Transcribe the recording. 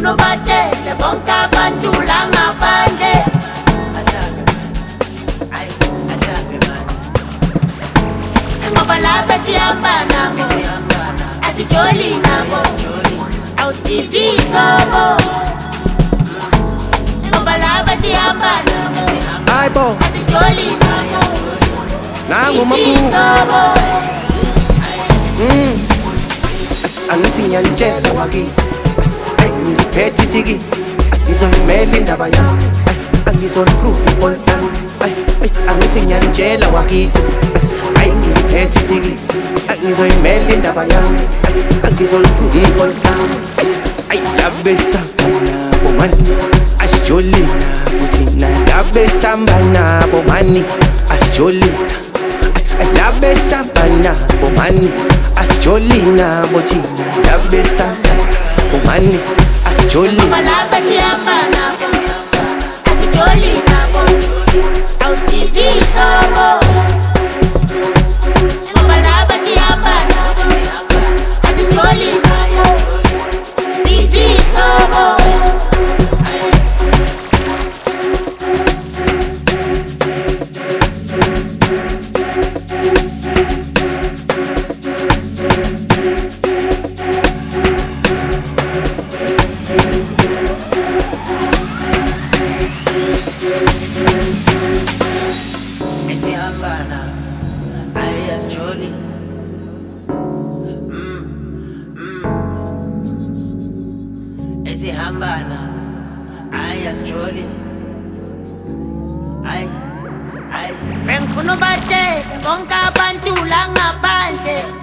Bengifuna ubatshele bonke abantu la ngaphandle asabe manje ngoba lapha sihamba nabo asijoli nabo awusizi ihlobo ngoba lapha sihamba nabo asijoli nabo nangu makhulu angithi ngiyanitshela wakithi ngiliphethe ithiki ngizoyimela indaba yami angizoniprove ipolitani angithi ngiyanitshela wakithi ngiliphethe ithiki ngizoyimela indaba yami angizoniprove ipolitani labesamba nabo mani asijoli nabo thina labesamba nabo mani asijoli labesamba nabo mani asijoli nabo thina labesamba mani asijoli ngoba lapha sihamba nabo asijoli nabo awusizi ihlobo ngoba lapha sihamba nabo asijoli nabo sizi ihlobo Esihambana ayasijoli bengifuna ubatshele bonke abantu la ngaphandle